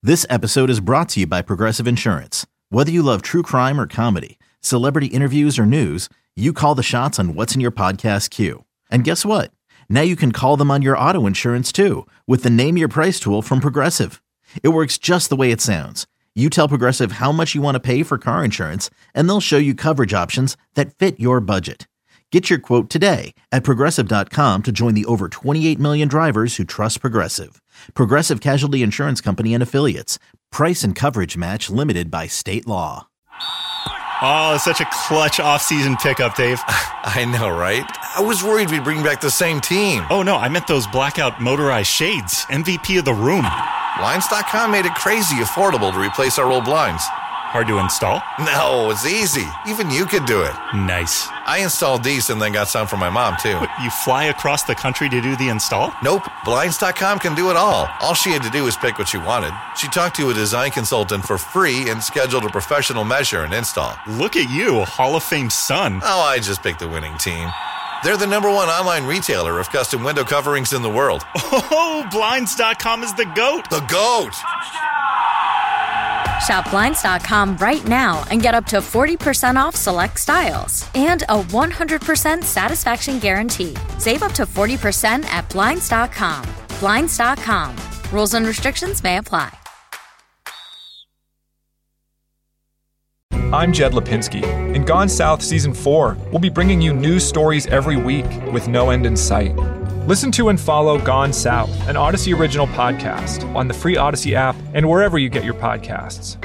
This episode is brought to you by Progressive Insurance. Whether you love true crime or comedy, celebrity interviews or news, you call the shots on what's in your podcast queue. And guess what? Now you can call them on your auto insurance too with the Name Your Price tool from Progressive. It works just the way it sounds. You tell Progressive how much you want to pay for car insurance, and they'll show you coverage options that fit your budget. Get your quote today at Progressive.com to join the over 28 million drivers who trust Progressive. Progressive Casualty Insurance Company and Affiliates. Price and coverage match limited by state law. Oh, it's such a clutch off-season pickup, Dave. I know, right? I was worried we'd bring back the same team. Oh, no, I meant those blackout motorized shades. MVP of the room. Blinds.com made it crazy affordable to replace our old blinds. Hard to install? No, it's easy. Even you could do it. Nice. I installed these and then got some for my mom, too. What, you fly across the country to do the install? Nope. Blinds.com can do it all. All she had to do was pick what she wanted. She talked to a design consultant for free and scheduled a professional measure and install. Look at you, a Hall of Fame son. Oh, I just picked the winning team. They're the #1 online retailer of custom window coverings in the world. Oh, Blinds.com is the GOAT. The GOAT! Shop Blinds.com right now and get up to 40% off select styles and a 100% satisfaction guarantee. Save up to 40% at Blinds.com. Blinds.com. Rules and restrictions may apply. I'm Jed Lipinski. In Gone South Season 4, we'll be bringing you news stories every week with no end in sight. Listen to and follow Gone South, an Odyssey original podcast, on the free Odyssey app and wherever you get your podcasts.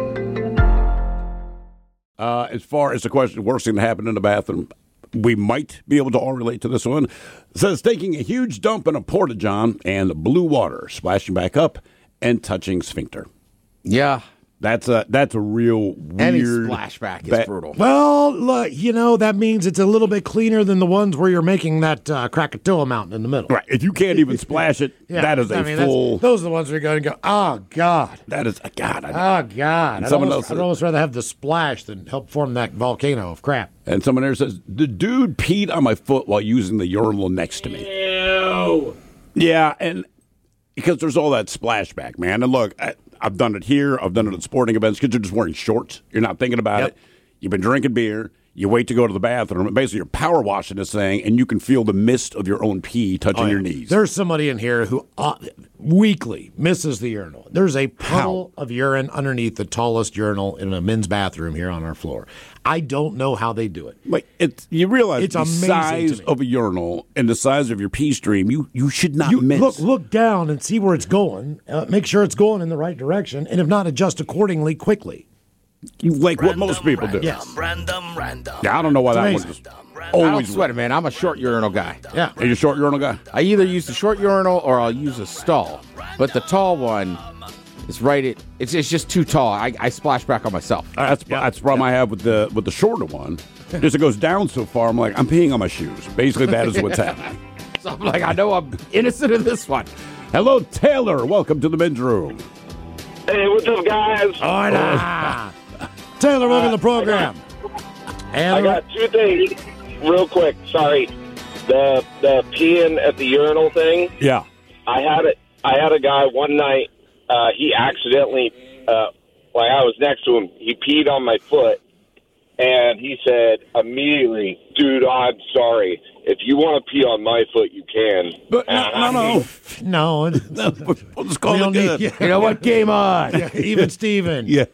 As far as the question, worst thing that happened in the bathroom, we might be able to all relate to this one. It says taking a huge dump in a porta-john and blue water splashing back up and touching sphincter. Yeah. That's a real weird... Any splashback is brutal. Well, look, that means it's a little bit cleaner than the ones where you're making that Krakatoa mountain in the middle. Right. If you can't even splash it, that is full... Those are the ones where you go and go, oh, God. That is... God. I'd almost rather have the splash than help form that volcano of crap. And someone there says, the dude peed on my foot while using the urinal next to me. Ew. Yeah, and because there's all that splashback, man. And look... I've done it here. I've done it at sporting events because you're just wearing shorts. You're not thinking about it. You've been drinking beer. You wait to go to the bathroom. And basically, you're power washing this thing, and you can feel the mist of your own pee touching your knees. There's somebody in here who weekly misses the urinal. There's a puddle of urine underneath the tallest urinal in a men's bathroom here on our floor. I don't know how they do it. You realize it's the size of a urinal and the size of your pee stream, you should not miss. Look down and see where it's going. Make sure it's going in the right direction, and if not, adjust accordingly quickly. What most people do. Yes. Yeah, I don't know why that one just always sweat it, man. I'm a short urinal guy. Yeah. Are you a short urinal guy? I either use the short urinal or I'll use a stall. But the tall one is it's just too tall. I splash back on myself. That's the problem I have with the shorter one. Just it goes down so far, I'm like, I'm peeing on my shoes. Basically, that is what's happening. So I'm like, I know I'm innocent in this one. Hello, Taylor. Welcome to the men's room. Hey, what's up, guys? Hola. Taylor, welcome to the program. I got two things real quick. Sorry. The peeing at the urinal thing. Yeah. I had a guy one night, he accidentally, while I was next to him, he peed on my foot, and he said immediately, dude, I'm sorry. If you want to pee on my foot, you can. But no. We'll just call it good. You know what? Game on. Even Steven. Yeah.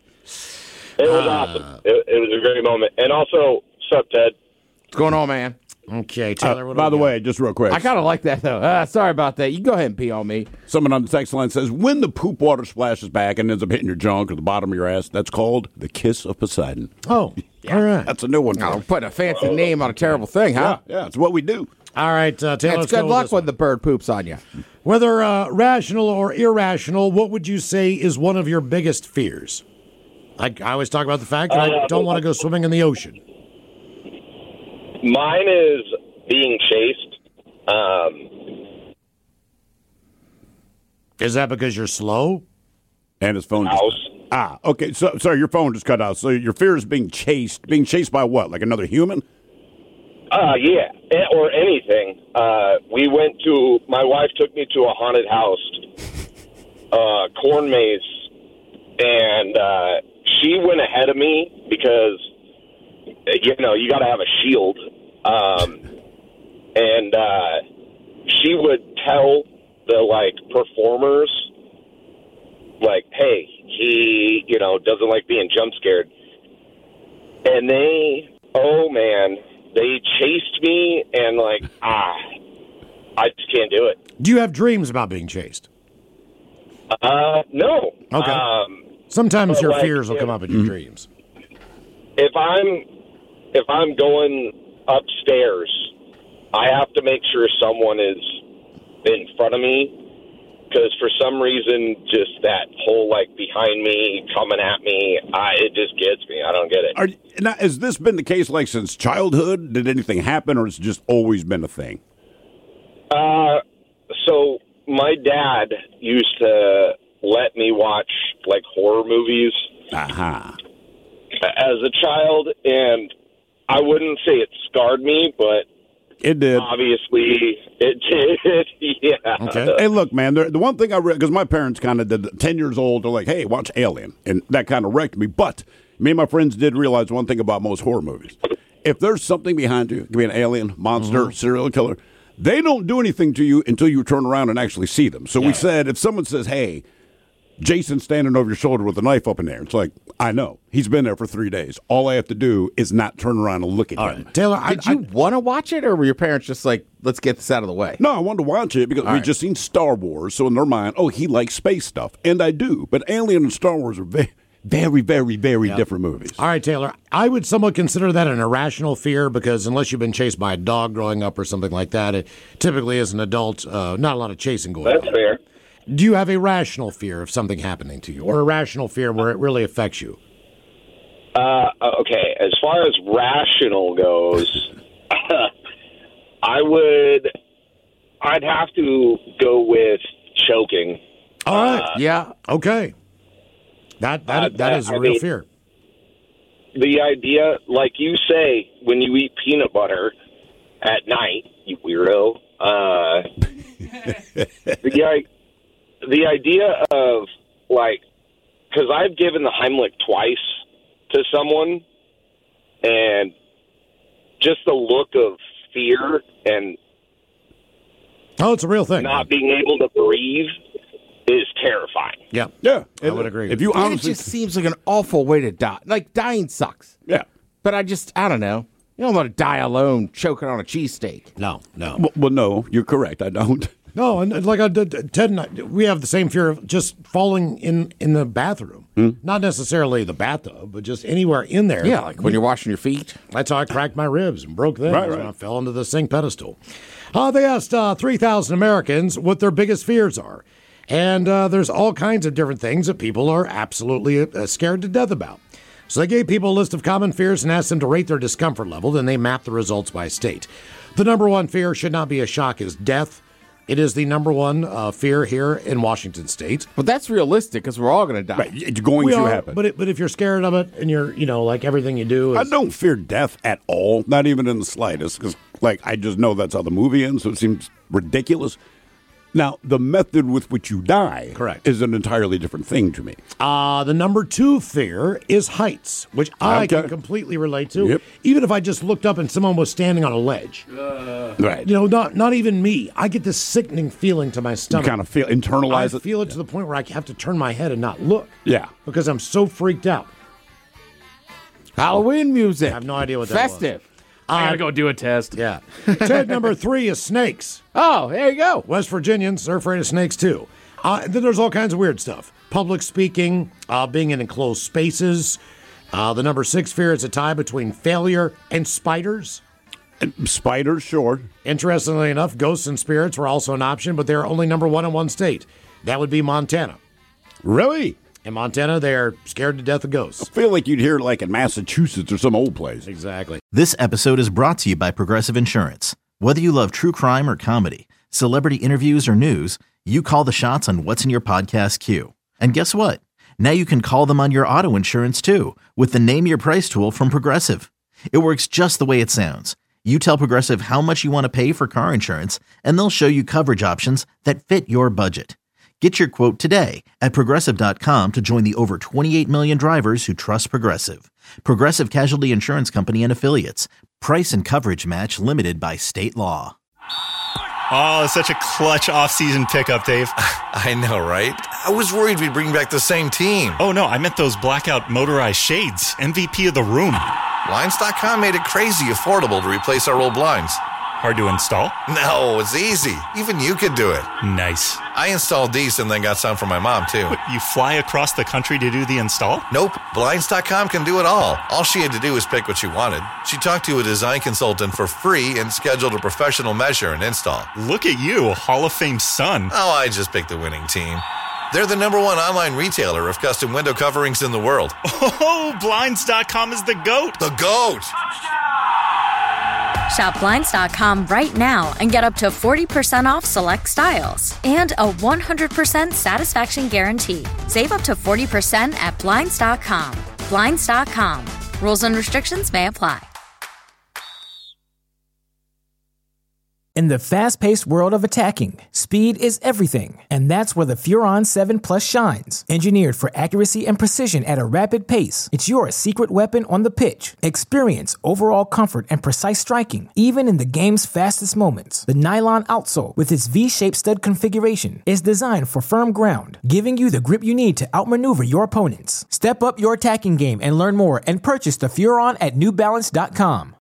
It was awesome. It was a great moment. And also, sup, Ted? What's going on, man? Okay, Taylor. By the way, just real quick. I kind of like that, though. Sorry about that. You go ahead and pee on me. Someone on the text line says, when the poop water splashes back and ends up hitting your junk or the bottom of your ass, that's called the kiss of Poseidon. Oh, all right. That's a new one. Oh, putting a fancy name on a terrible thing, huh? Yeah, it's what we do. All right, Taylor. It's good luck when the bird poops on you. Whether rational or irrational, what would you say is one of your biggest fears? I always talk about the fact that I don't want to go swimming in the ocean. Mine is being chased. Is that because you're slow? And his phone just... okay. So, sorry, your phone just cut out. So your fear is being chased. Being chased by what? Like another human? Yeah, or anything. My wife took me to a haunted house, corn maze, and she went ahead of me because, you got to have a shield. And she would tell the, performers, hey, he, doesn't like being jump scared. And they chased me, and, I just can't do it. Do you have dreams about being chased? No. Okay. Sometimes your fears will come up in your dreams. If I'm going upstairs, I have to make sure someone is in front of me, because for some reason, just that whole behind me, coming at me, it just gets me. I don't get it. Now, has this been the case since childhood? Did anything happen, or has it just always been a thing? So my dad used to let me watch horror movies as a child, and I wouldn't say it scarred me, but it did. Obviously, it did. Yeah. Okay. Hey, look, man. The one thing I read, because my parents kind of did. 10 years old, they're like, "Hey, watch Alien," and that kind of wrecked me. But me and my friends did realize one thing about most horror movies: if there's something behind you, it could be an alien, monster, serial killer. They don't do anything to you until you turn around and actually see them. So we said, if someone says, "Hey, Jason's standing over your shoulder with a knife up in there," it's like, I know. He's been there for 3 days. All I have to do is not turn around and look at him. Right. Taylor, did you want to watch it, or were your parents just like, let's get this out of the way? No, I wanted to watch it because we'd just seen Star Wars. So in their mind, he likes space stuff. And I do. But Alien and Star Wars are very, very, very, very different movies. All right, Taylor. I would somewhat consider that an irrational fear, because unless you've been chased by a dog growing up or something like that, it typically as an adult, not a lot of chasing going on. That's fair. Do you have a rational fear of something happening to you, or a rational fear where it really affects you? Okay, as far as rational goes, I'd have to go with choking. All right. Yeah. Okay. That is a real fear. The idea, like you say, when you eat peanut butter at night, you weirdo. The idea of, because I've given the Heimlich twice to someone, and just the look of fear and it's a real thing. Not being able to breathe is terrifying. Yeah. I would agree. If you it just seems like an awful way to die. Dying sucks. Yeah. But I don't know. You don't want to die alone choking on a cheesesteak. No. Well, no, you're correct. I don't. No, and Ted and I, we have the same fear of just falling in the bathroom. Not necessarily the bathtub, but just anywhere in there. Yeah, when you're washing your feet. That's how I cracked my ribs and broke them right. when I fell into the sink pedestal. They asked 3,000 Americans what their biggest fears are. And there's all kinds of different things that people are absolutely scared to death about. So they gave people a list of common fears and asked them to rate their discomfort level. Then they mapped the results by state. The number one fear should not be a shock is death. It is the number one fear here in Washington State. But that's realistic because we're all going to die. Right, it's going to happen. But if you're scared of it and you're, everything you do is... I don't fear death at all, not even in the slightest, because, I just know that's how the movie ends, so it seems ridiculous. Now, the method with which you die is an entirely different thing to me. The number two fear is heights, which I can completely relate to. Yep. Even if I just looked up and someone was standing on a ledge. Right. Not even me. I get this sickening feeling to my stomach. You kind of internalize it? I feel it to the point where I have to turn my head and not look. Yeah. Because I'm so freaked out. Halloween music. I have no idea what that was. Festive. I gotta go do a test. Yeah. Ted, number 3 is snakes. Oh, there you go. West Virginians, they're afraid of snakes too. Then there's all kinds of weird stuff. Public speaking, being in enclosed spaces. The number 6 fear is a tie between failure and spiders. Spiders, sure. Interestingly enough, ghosts and spirits were also an option, but they're only number 1 in one state. That would be Montana. Really? In Montana, they're scared to death of ghosts. I feel like you'd hear in Massachusetts or some old place. Exactly. This episode is brought to you by Progressive Insurance. Whether you love true crime or comedy, celebrity interviews or news, you call the shots on what's in your podcast queue. And guess what? Now you can call them on your auto insurance too with the Name Your Price tool from Progressive. It works just the way it sounds. You tell Progressive how much you want to pay for car insurance, and they'll show you coverage options that fit your budget. Get your quote today at Progressive.com to join the over 28 million drivers who trust Progressive. Progressive Casualty Insurance Company and Affiliates. Price and coverage match limited by state law. Oh, it's such a clutch off-season pickup, Dave. I know, right? I was worried we'd bring back the same team. Oh, no, I meant those blackout motorized shades. MVP of the room. Blinds.com made it crazy affordable to replace our old blinds. Hard to install? No, it's easy. Even you could do it. Nice. I installed these and then got some for my mom, too. What, you fly across the country to do the install? Nope. Blinds.com can do it all. All she had to do was pick what she wanted. She talked to a design consultant for free and scheduled a professional measure and install. Look at you, Hall of Fame son. Oh, I just picked the winning team. They're the #1 online retailer of custom window coverings in the world. Oh, Blinds.com is the GOAT. The GOAT! Shop Blinds.com right now and get up to 40% off select styles and a 100% satisfaction guarantee. Save up to 40% at Blinds.com. Blinds.com. Rules and restrictions may apply. In the fast-paced world of attacking, speed is everything, and that's where the Furon 7 Plus shines. Engineered for accuracy and precision at a rapid pace, it's your secret weapon on the pitch. Experience overall comfort and precise striking, even in the game's fastest moments. The nylon outsole, with its V-shaped stud configuration, is designed for firm ground, giving you the grip you need to outmaneuver your opponents. Step up your attacking game and learn more and purchase the Furon at NewBalance.com.